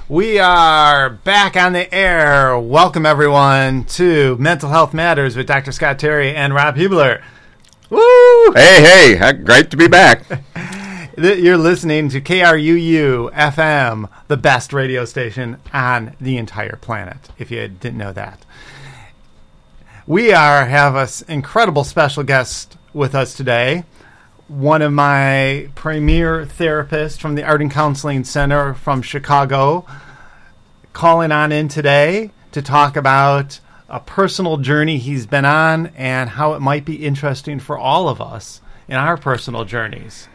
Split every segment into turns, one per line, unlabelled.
We are back on the air. Welcome, everyone, to Mental Health Matters with Dr. Scott Terry and Rob Hubler. Woo!
Hey, great to be back.
You're listening to KRUU FM, the best radio station on the entire planet, if you didn't know that. We have an incredible special guest with us today. One of my premier therapists from the Art and Counseling Center from Chicago, calling on in today to talk about a personal journey he's been on and how it might be interesting for all of us in our personal journeys.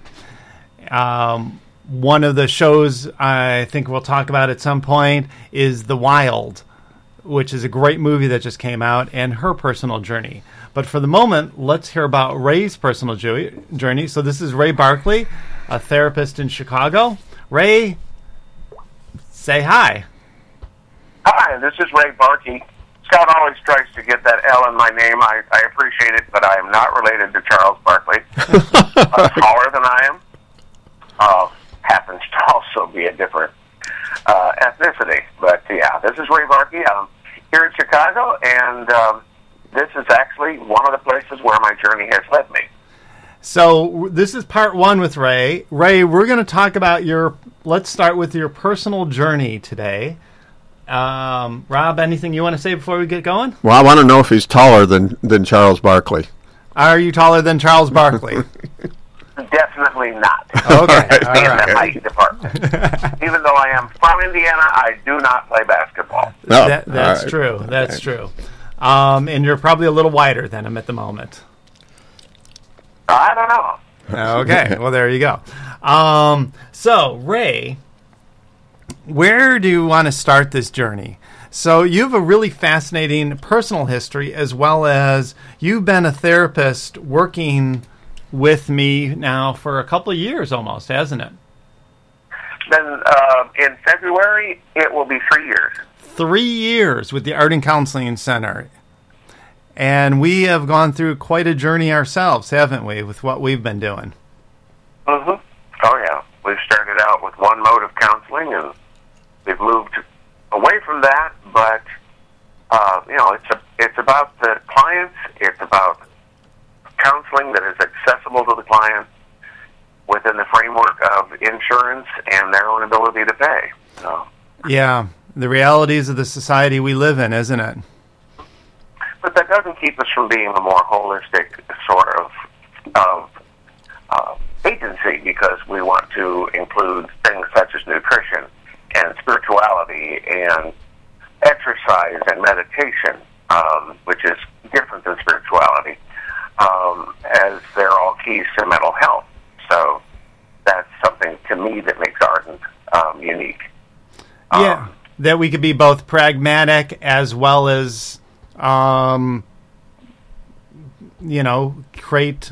One of the shows I think we'll talk about at some point is The Wild, which is a great movie that just came out, and her personal journey. But for the moment, let's hear about Ray's personal journey. So this is Ray Barkley, a therapist in Chicago. Ray, say hi.
Hi, this is Ray Barkley. Scott always tries to get that L in my name. I appreciate it, but I am not related to Charles Barkley. Taller than I am. Happens to also be a different ethnicity. But yeah, this is Ray Barkley. I'm here in Chicago, and this is actually one of the places where my journey has led me.
So this is part one with Ray. Ray, we're going to talk about let's start with your personal journey today. Rob, anything you want to say before we get going?
Well, I want to know if he's taller than Charles Barkley.
Are you taller than Charles Barkley?
Definitely not.
Okay.
In the height department. Even though I am from Indiana, I do not play basketball.
No,
that's
right.
true. That's true. And you're probably a little wider than him at the moment.
I don't know.
Okay. Well, there you go. So, Ray, where do you want to start this journey? So you have a really fascinating personal history, as well as you've been a therapist working with me now for a couple of years almost, hasn't it?
Then in February, it will be 3 years.
3 years with the Art and Counseling Center. And we have gone through quite a journey ourselves, haven't we, with what we've been doing?
Mm-hmm. Oh, yeah. We've started out with one mode of counseling, and we've moved away from that, but, it's about the clients. It's about counseling that is accessible to the client within the framework of insurance and their own ability to pay. So.
Yeah, the realities of the society we live in, isn't it?
But that doesn't keep us from being a more holistic sort of agency, because we want to include things such as nutrition and spirituality and exercise and meditation, which is different than spirituality, as they're all keys to mental health. So that's something to me that makes Ardent unique.
Yeah, that we could be both pragmatic as well as, create,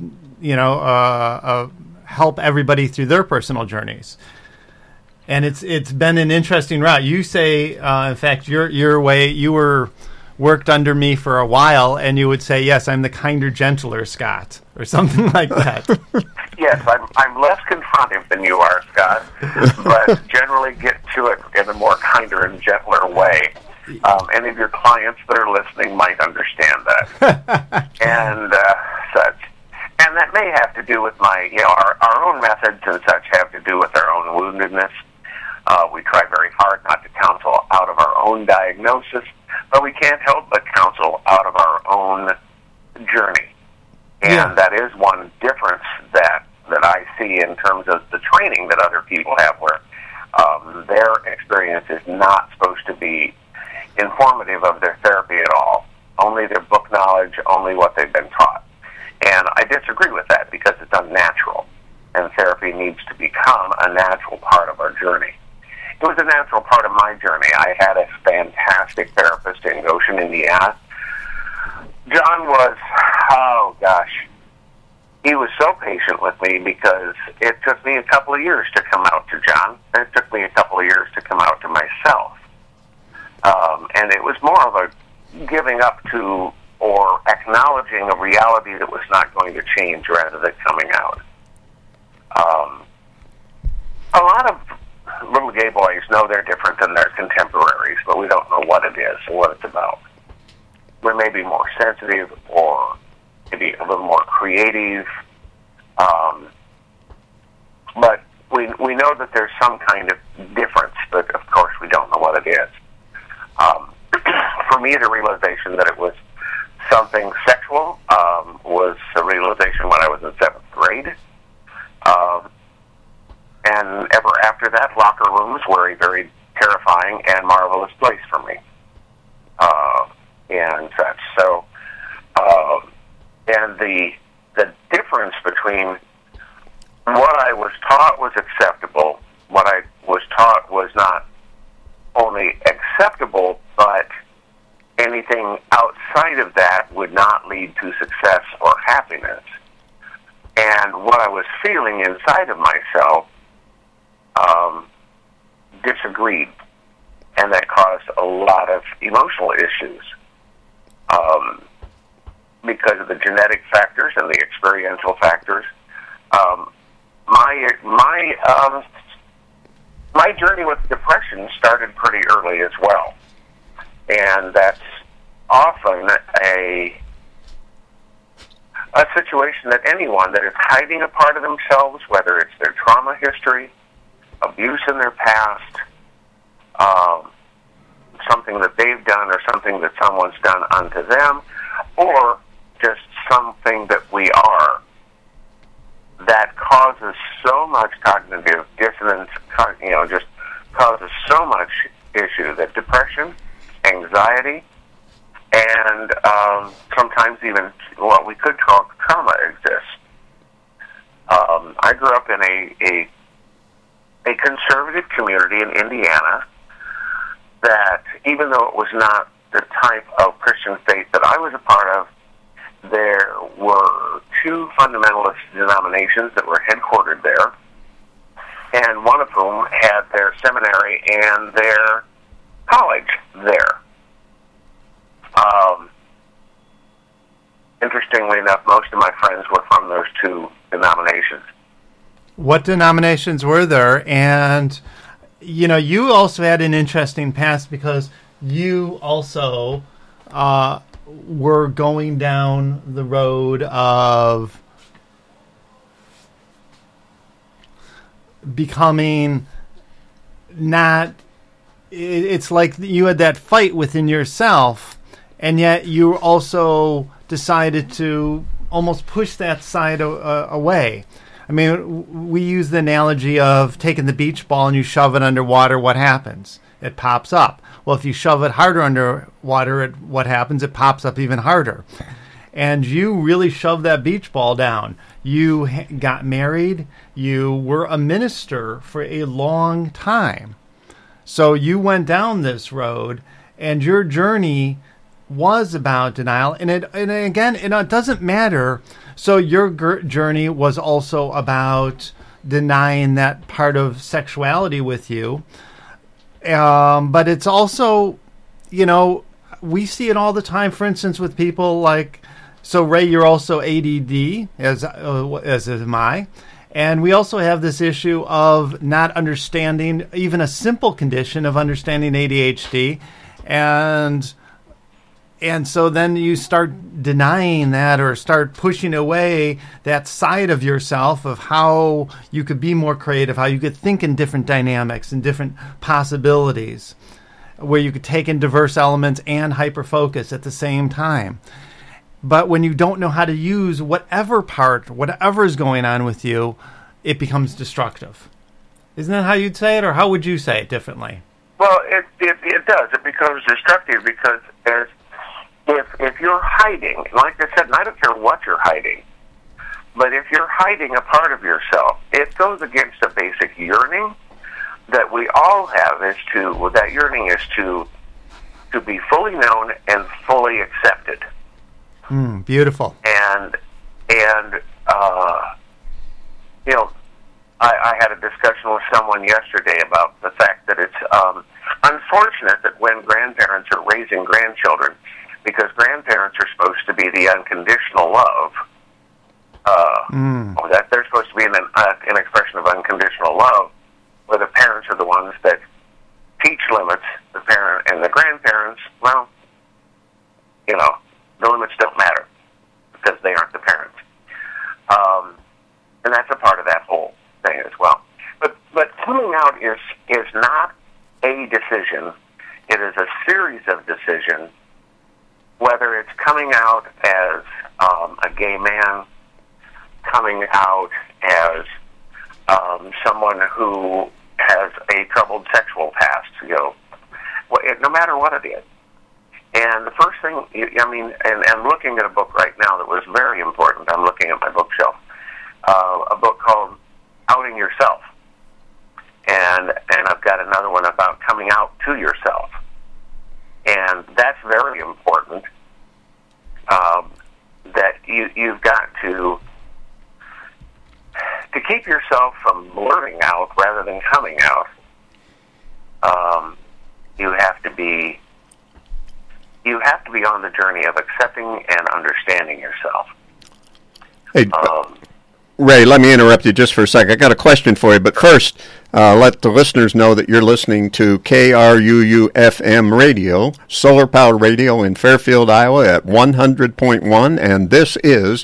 help everybody through their personal journeys. And it's been an interesting route. You say, in fact, your way, you were worked under me for a while, and you would say, yes, I'm the kinder, gentler Scott, or something like that.
Yes, I'm less confrontive than you are, Scott, but generally get to it in a more kinder and gentler way. Any of your clients that are listening might understand that. And such. And that may have to do with our own methods and such have to do with our own woundedness. We try very hard not to counsel out of our own diagnosis, but we can't help but counsel out of our own journey. And that is one difference that I see in terms of the training that other people have, where their experience is not supposed to be informative of their therapy at all. Only their book knowledge, only what they've been taught. And I disagree with that, because it's unnatural. And therapy needs to become a natural part of our journey. It was a natural part of my journey. I had a fantastic therapist in Goshen, Indiana. John was, he was so patient with me, because it took me a couple of years to come out to John. And it took me a couple of years to come out to myself. And it was more of a giving up to or acknowledging a reality that was not going to change rather than coming out. A lot of little gay boys know they're different than their contemporaries, but we don't know what it is or what it's about. We may be more sensitive or maybe a little more creative, but we know that there's some kind of difference, but of course we don't know what it is. For me, the realization that it was something sexual was a realization when I was in 7th grade. And ever after that, locker rooms were a very terrifying and marvelous place for me. And such. So, and the difference between what I was taught was acceptable, what I was taught was not only acceptable, but anything outside of that would not lead to success or happiness. And what I was feeling inside of myself disagreed, and that caused a lot of emotional issues because of the genetic factors and the experiential factors. My journey with depression started pretty early as well, and that's often a situation that anyone that is hiding a part of themselves, whether it's their trauma history, abuse in their past, something that they've done or something that someone's done unto them, or just something that we are, that causes so much cognitive dissonance, just causes so much issue that depression, anxiety, and sometimes even what we could call trauma exists. I grew up in a conservative community in Indiana that, even though it was not the type of Christian faith that I was a part of, there were two fundamentalist denominations that were headquartered there, and one of whom had their seminary and their college there. Interestingly enough, most of my friends were from those two denominations.
What denominations were there? And, you also had an interesting past because you also were going down the road of becoming it's like you had that fight within yourself, and yet you also decided to almost push that side away. I mean, we use the analogy of taking the beach ball and you shove it underwater, what happens? It pops up. Well, if you shove it harder underwater, what happens? It pops up even harder. And you really shoved that beach ball down. You got married. You were a minister for a long time. So you went down this road, and your journey was about denial. And again, it doesn't matter. So your journey was also about denying that part of sexuality with you. But it's also, we see it all the time, for instance, with people like, so Ray, you're also ADD, as am I. And we also have this issue of not understanding even a simple condition of understanding ADHD. And so then you start denying that or start pushing away that side of yourself of how you could be more creative, how you could think in different dynamics and different possibilities, where you could take in diverse elements and hyper-focus at the same time. But when you don't know how to use whatever is going on with you, it becomes destructive. Isn't that how you'd say it, or how would you say it differently?
Well, it does. It becomes destructive because if you're hiding, like I said, and I don't care what you're hiding, but if you're hiding a part of yourself, it goes against a basic yearning that we all have. That yearning is to be fully known and fully accepted.
Beautiful.
And I had a discussion with someone yesterday about the fact that it's unfortunate that when grandparents are raising grandchildren, because grandparents are supposed to be the unconditional love, that they're supposed to be an expression of unconditional love, where the parents are the ones that teach limits, the parent and the grandparents, well, the limits don't matter because they aren't the parents. And that's a part of that whole thing as well. But coming out is not a decision. It is a series of decisions, whether it's coming out as a gay man, coming out as someone who has a troubled sexual past, no matter what it is. And the first thing, and I'm looking at a book right now that was very important. I'm looking at my bookshelf, a book called Outing Yourself. And I've got another one about coming out to yourself. And that's very important, that you've got to keep yourself from blurting out rather than coming out. You have to be on the journey of accepting and understanding yourself.
Hey, Ray, let me interrupt you just for a second. I got a question for you, but first, let the listeners know that you're listening to KRUU-FM radio, solar powered radio in Fairfield, Iowa at 100.1, and this is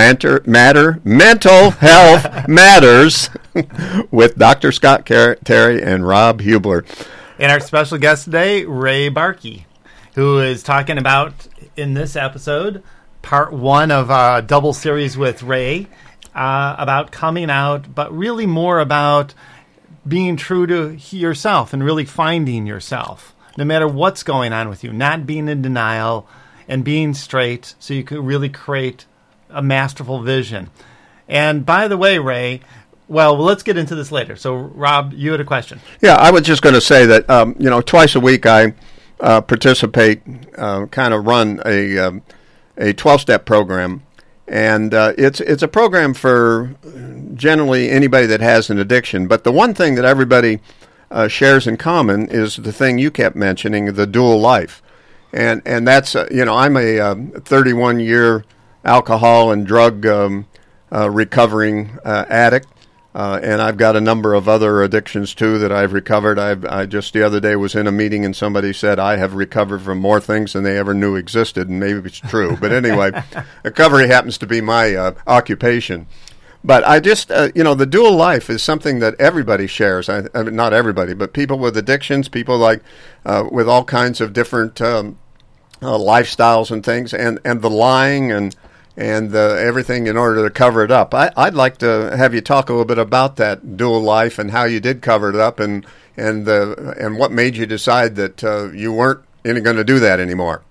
Mental Health Matters with Dr. Scott Terry and Rob Hubler.
And our special guest today, Ray Barkey, who is talking about, in this episode, part one of a double series with Ray, about coming out, but really more about being true to yourself and really finding yourself, no matter what's going on with you, not being in denial and being straight so you can really create a masterful vision. And by the way, Ray, well, let's get into this later. So, Rob, you had a question.
Yeah, I was just going to say that, twice a week I participate, kind of run a 12-step program. And it's a program for generally anybody that has an addiction. But the one thing that everybody shares in common is the thing you kept mentioning, the dual life. And that's, I'm a 31-year alcohol and drug recovering addict. And I've got a number of other addictions, too, that I've recovered. I just the other day was in a meeting and somebody said I have recovered from more things than they ever knew existed, and maybe it's true. But anyway, recovery happens to be my occupation. But I just, the dual life is something that everybody shares. I mean, not everybody, but people with addictions, people like with all kinds of different lifestyles and things, and the lying and everything in order to cover it up. I'd like to have you talk a little bit about that dual life and how you did cover it up, and what made you decide that you weren't going to do that anymore.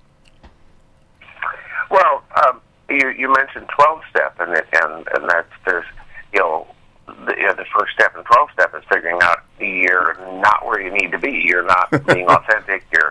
Well, you mentioned 12-step, and that's there's the first step in 12-step is figuring out you're not where you need to be. You're not being authentic. You're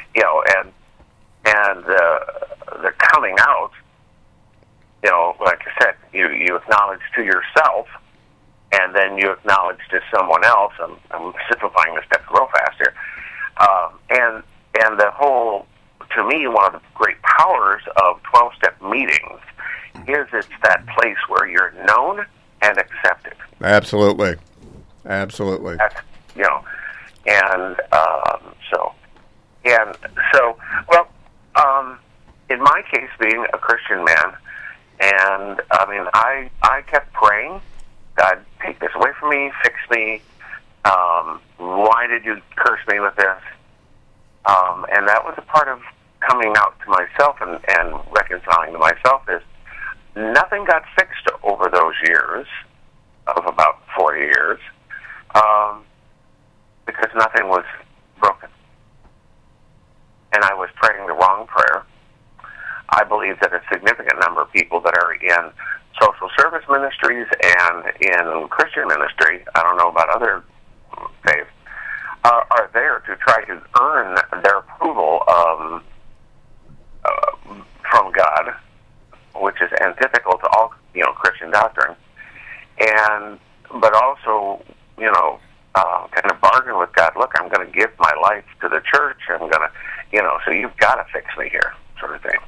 and the coming out. Like I said, you acknowledge to yourself, and then you acknowledge to someone else. I'm simplifying the steps real fast here. And the whole, to me, one of the great powers of 12-step meetings is it's that place where you're known and accepted.
Absolutely.
That's, in my case, being a Christian man, and I kept praying, God, take this away from me, fix me. Why did you curse me with this? And that was a part of coming out to myself and reconciling to myself. Is nothing got fixed over those years of about 40 years because nothing was broken, and I was praying the wrong prayer. I believe that a significant number of people that are in social service ministries and in Christian ministry, I don't know about other faiths, are there to try to earn their approval from God, which is antithetical to all Christian doctrine, but also kind of bargain with God. Look, I'm going to give my life to the church. I'm going to so you've got to fix me here, sort of thing.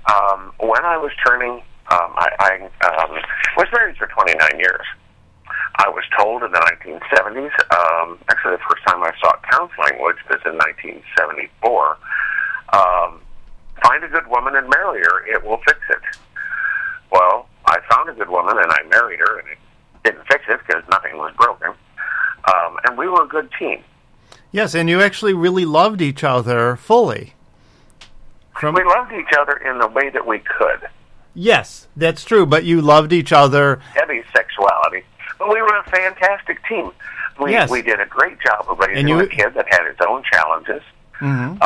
When I was turning, I was married for 29 years. I was told in the 1970s, actually the first time I sought counseling, which was in 1974, find a good woman and marry her, it will fix it. Well, I found a good woman and I married her, and it didn't fix it because nothing was broken. And we were a good team.
Yes, and you actually really loved each other fully.
We loved each other in the way that we could.
Yes, that's true, but you loved each other.
Heavy sexuality. But we were a fantastic team. We did a great job of raising a kid that had its own challenges.
Mm-hmm.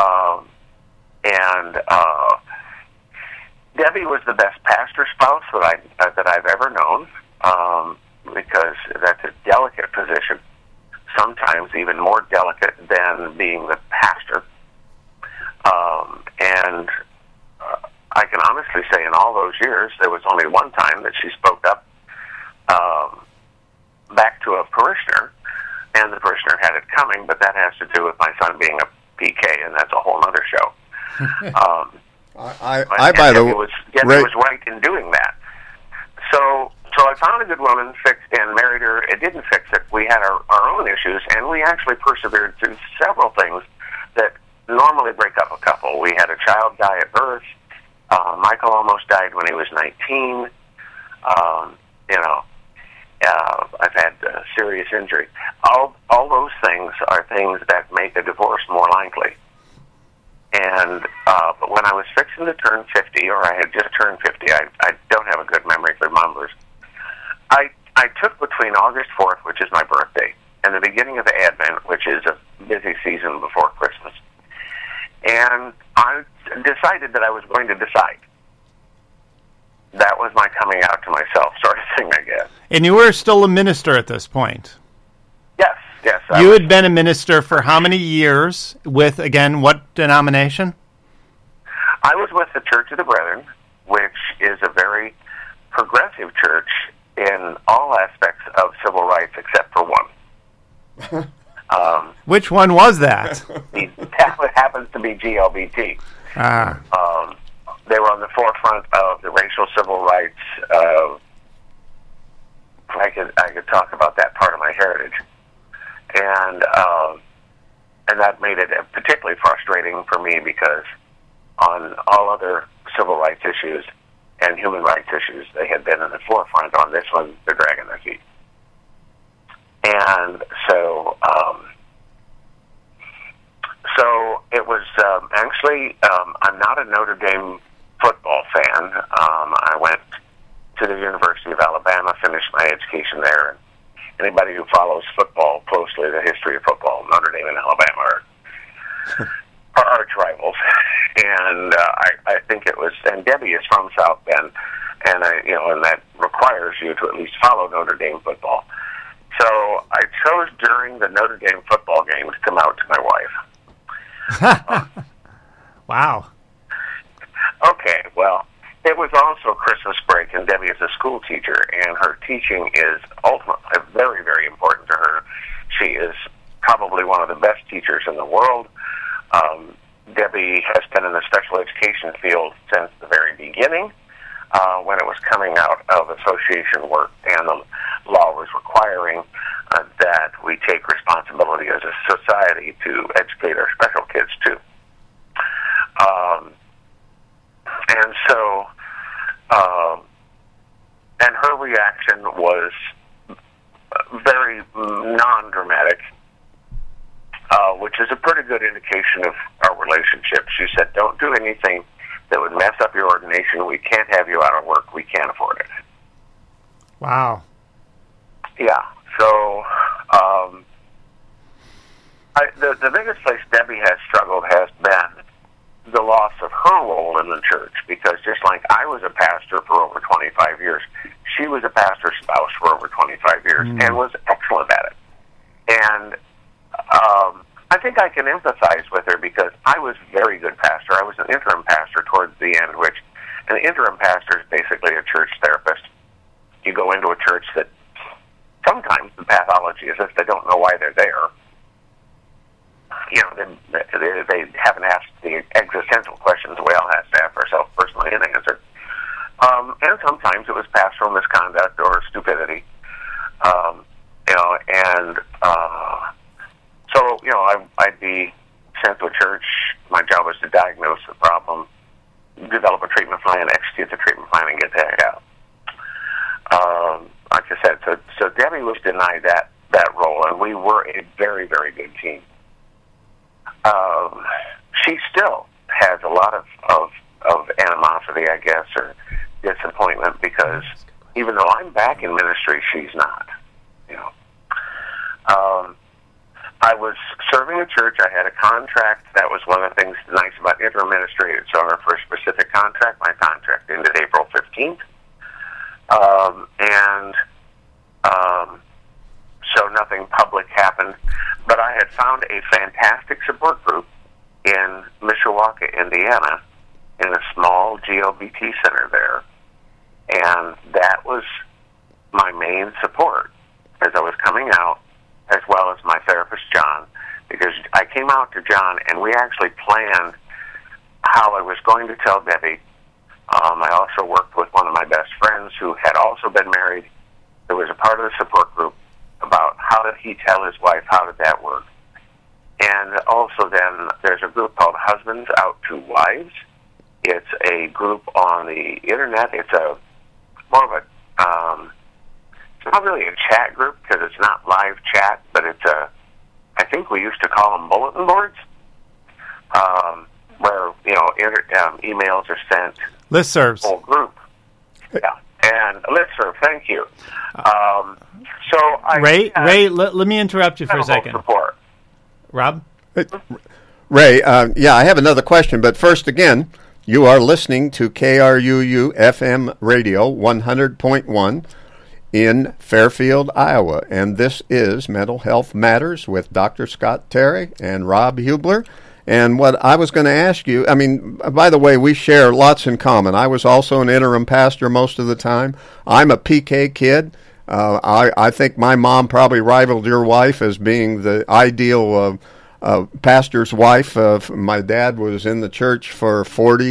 Debbie was the best pastor spouse that I've ever known, because that's a delicate position, sometimes even more delicate than being the pastor. I can honestly say in all those years, there was only one time that she spoke up back to a parishioner, and the parishioner had it coming, but that has to do with my son being a PK, and that's a whole other show.
Debbie
was right in doing that. So I found a good woman, fixed and married her. It didn't fix it. We had our own issues, and we actually persevered through several things that normally break up a couple. We had a child die at birth. Michael almost died when he was 19. I've had serious injury. All those things are things that make a divorce more likely. And but when I was fixing to turn 50, or I had just turned 50, I don't have a good memory for numbers. I took between August 4th, which is my birthday, and the beginning of the Advent, which is a busy season before Christmas, and I decided that I was going to decide. That was my coming out to myself sort of thing, I guess.
And you were still a minister at this point?
Yes.
You had been a minister for how many years with, again, what denomination?
I was with the Church of the Brethren, which is a very progressive church in all aspects of civil rights except for one.
Which one was that?
That happens to be GLBT. They were on the forefront of the racial civil rights. I could talk about that part of my heritage, and that made it particularly frustrating for me because on all other civil rights issues and human rights issues, they had been in the forefront. On this one, they're dragging their feet, and so it was actually. I'm not a Notre Dame football fan. I went to the University of Alabama, finished my education there. And anybody who follows football closely, the history of football, Notre Dame and Alabama are arch rivals. And I think it was, and Debbie is from South Bend, and and that requires you to at least follow Notre Dame football. So I chose during the Notre Dame football game to come out to my wife.
Wow.
Okay, well, it was also Christmas break, and Debbie is a school teacher, and her teaching is ultimately very, very important to her. She is probably one of the best teachers in the world. Debbie has been in the special education field since the very beginning, when it was coming out of association work, and the law was requiring that we take responsibility as a society to educate our special kids, too. And so, and her reaction was very non-dramatic, which is a pretty good indication of our relationship. She said, "Don't do anything that would mess up your ordination. We can't have you out of work. We can't afford it."
Wow.
Yeah. So, the biggest place Debbie has struggled has been the loss of her role in the church, because just like I was a pastor for over 25 years, she was a pastor's spouse for over 25 years and was excellent at it. And I think I can empathize with her because I was a very good pastor. I was an interim pastor towards the end, which an interim pastor is basically a church therapist. You go into a church that sometimes the pathology is if they don't know why they're there. They haven't asked the existential questions we all have to ask ourselves personally and answer. And sometimes it was pastoral misconduct or stupidity. And so, I'd be sent to a church. My job was to diagnose the problem, develop a treatment plan, execute the treatment plan, and get the heck out. Like I said, so Debbie was denied that role, and we were a very, very good team. She still has a lot of animosity, I guess, or disappointment, because even though I'm back in ministry, she's not. I was serving a church. I had a contract. That was one of the things nice about interim administrative. So for a specific contract, my contract ended April 15th. So nothing public happened. But I had found a fantastic support group in Mishawaka, Indiana, in a small GLBT center there. And that was my main support as I was coming out, as well as my therapist, John, because I came out to John, and we actually planned how I was going to tell Debbie. I also worked with one of my best friends who had also been married, who was a part of the support group, about how did he tell his wife, how did that work. And also then there's a group called Husbands Out to Wives. It's a group on the internet. It's more of a it's not really a chat group because it's not live chat, but it's I think we used to call them bulletin boards, where emails are sent.
Listservs.
Whole group. Yeah, and listserv. Thank you.
Ray, let me interrupt you for a second.
Support.
Rob?
Ray, yeah, I have another question, but first again, you are listening to KRUU FM Radio 100.1 in Fairfield, Iowa, and this is Mental Health Matters with Dr. Scott Terry and Rob Hubler. And what I was going to ask you, by the way, we share lots in common. I was also an interim pastor most of the time. I'm a PK kid. I think my mom probably rivaled your wife as being the ideal pastor's wife. My dad was in the church for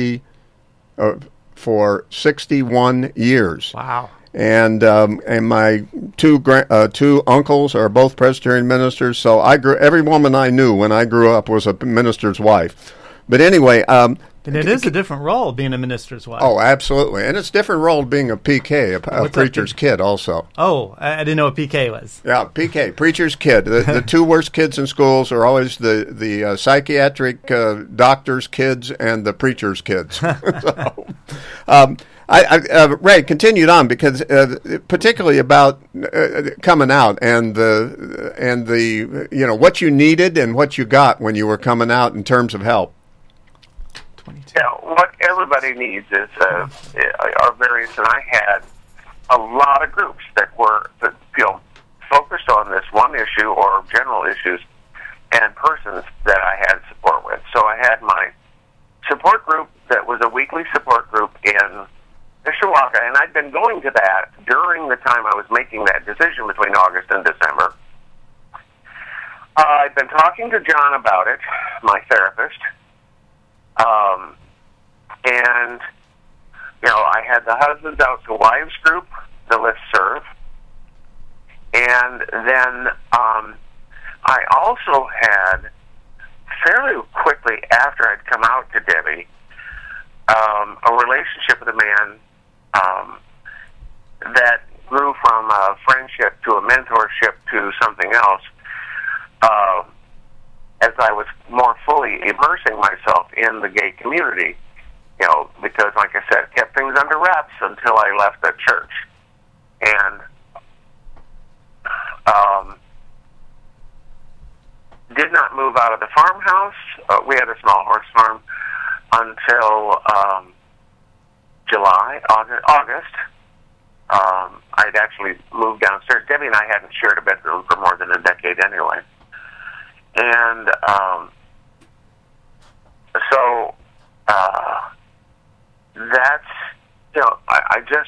61 years.
Wow.
And my two uncles are both Presbyterian ministers. So every woman I knew when I grew up was a minister's wife. But anyway,
and it is a different role being a minister's wife.
Oh, absolutely, and it's a different role being a PK, a preacher's kid, also.
Oh, I didn't know what PK was.
Yeah, PK, preacher's kid. The two worst kids in schools are always the psychiatric doctor's kids and the preacher's kids. So, Ray, continued on because particularly about coming out and the what you needed and what you got when you were coming out in terms of help.
Yeah, what everybody needs is are various, and I had a lot of groups that were focused on this one issue or general issues, and persons that I had support with. So I had my support group that was a weekly support group in Mishawaka, and I'd been going to that during the time I was making that decision between August and December. I'd been talking to John about it, my therapist, and I had the Husbands Out to Wives group, the listserv, and then I also had, fairly quickly after I'd come out to Debbie, a relationship with a man that grew from a friendship to a mentorship to something else as I was more fully immersing myself in the gay community, because, like I said, kept things under wraps until I left the church. And did not move out of the farmhouse. We had a small horse farm until August. I'd actually moved downstairs. Debbie and I hadn't shared a bedroom for more than a decade anyway. And so that's, I just,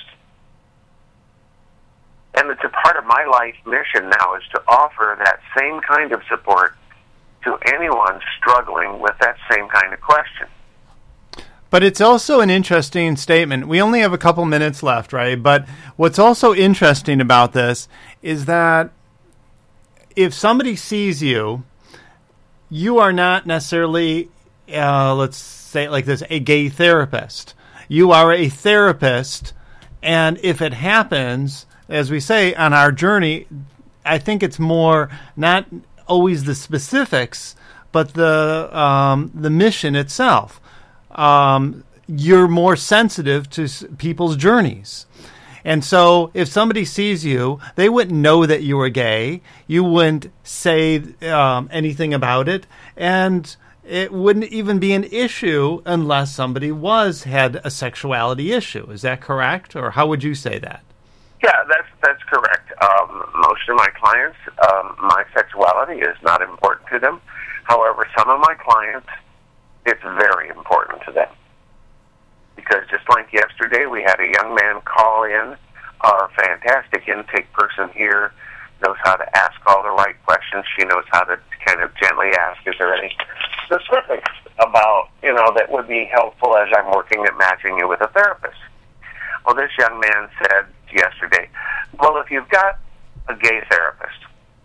and it's a part of my life mission now is to offer that same kind of support to anyone struggling with that same kind of question.
But it's also an interesting statement. We only have a couple minutes left, right? But what's also interesting about this is that if somebody sees you, you are not necessarily, let's say it like this, a gay therapist. You are a therapist, and if it happens, as we say, on our journey, I think it's more not always the specifics, but the mission itself. You're more sensitive to people's journeys. And so if somebody sees you, they wouldn't know that you were gay. You wouldn't say anything about it. And it wouldn't even be an issue unless somebody had a sexuality issue. Is that correct? Or how would you say that?
Yeah, that's correct. Most of my clients, my sexuality is not important to them. However, some of my clients, it's very important to them. Because just like yesterday, we had a young man call in. Our fantastic intake person here knows how to ask all the right questions. She knows how to kind of gently ask, is there any specifics about, that would be helpful as I'm working at matching you with a therapist? Well, this young man said yesterday, well, if you've got a gay therapist,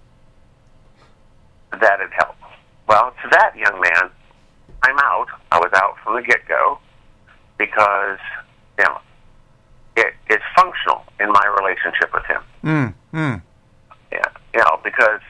that'd help. Well, to that young man, I'm out. I was out from the get-go because, it's functional in my relationship with him. Yeah, because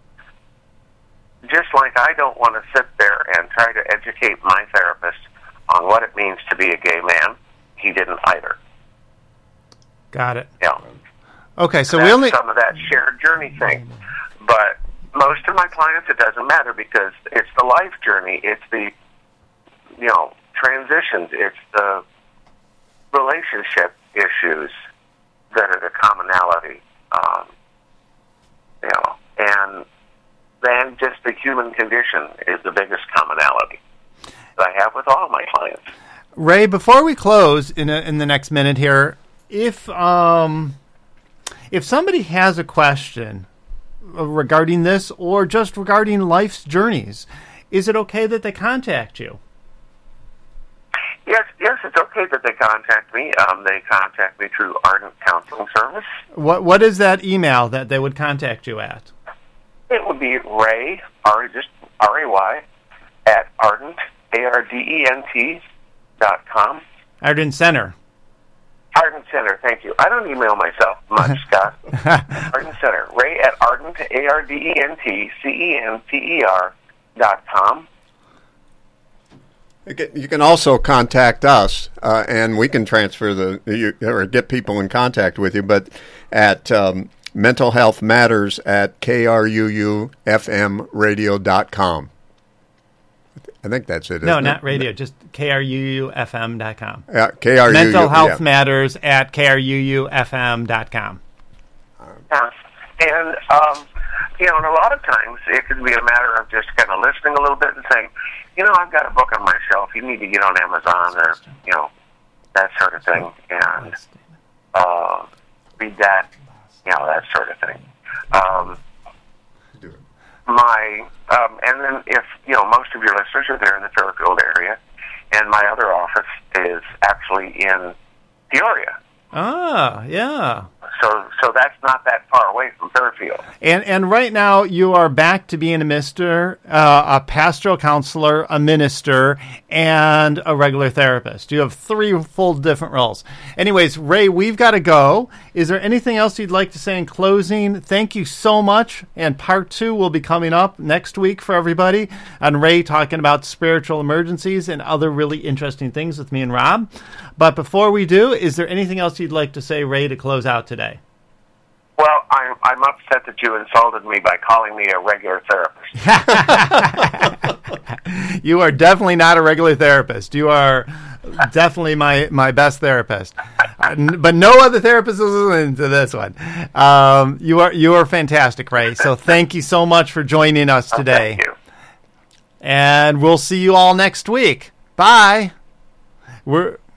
just like I don't want to sit there and try to educate my therapist on what it means to be a gay man, he didn't either.
Got it.
Yeah.
Okay, so
we only some of that shared journey thing, but most of my clients, it doesn't matter because it's the life journey, it's the transitions, it's the relationship issues that are the commonality, and then just the human condition is the biggest commonality that I have with all of my clients.
Ray, before we close in the next minute here, if somebody has a question regarding this or just regarding life's journeys, is it okay that they contact you?
Yes, it's okay that they contact me. They contact me through Ardent Counseling Service.
What is that email that they would contact you at?
It would be Ray, just R-A-Y, at Ardent, ARDENT.com.
Ardent Center.
Ardent Center, thank you. I don't email myself much, Scott. Ardent Center. Ray at Ardent, ARDENTCENTER.com.
You can also contact us, and we can transfer or get people in contact with you, but at Mental Health Matters at KRUUFMradio.com. I think that's it.
No, not radio, just KRUUFM.com.
KRUU.
Mental Health Matters at KRUUFM.com.
Yeah. And, and a lot of times it could be a matter of just kind of listening a little bit and saying, I've got a book on my shelf. You need to get on Amazon or, that sort of thing. And read that, that sort of thing. And then if, most of your listeners are there in the Fairfield area, and my other office is actually in Peoria.
Ah, yeah.
So that's not that far away from Fairfield.
And right now you are back to being a pastoral counselor, a minister, and a regular therapist. You have 3 full different roles. Anyways, Ray, we've got to go. Is there anything else you'd like to say in closing? Thank you so much. And part 2 will be coming up next week for everybody. And Ray talking about spiritual emergencies and other really interesting things with me and Rob. But before we do, is there anything else you'd like to say, Ray, to close out today?
Well, I'm upset that you insulted me by calling me a regular therapist.
You are definitely not a regular therapist. You are definitely my best therapist. But no other therapist is listening to this one. You are fantastic, Ray. So thank you so much for joining us today.
Thank you.
And we'll see you all next week. Bye.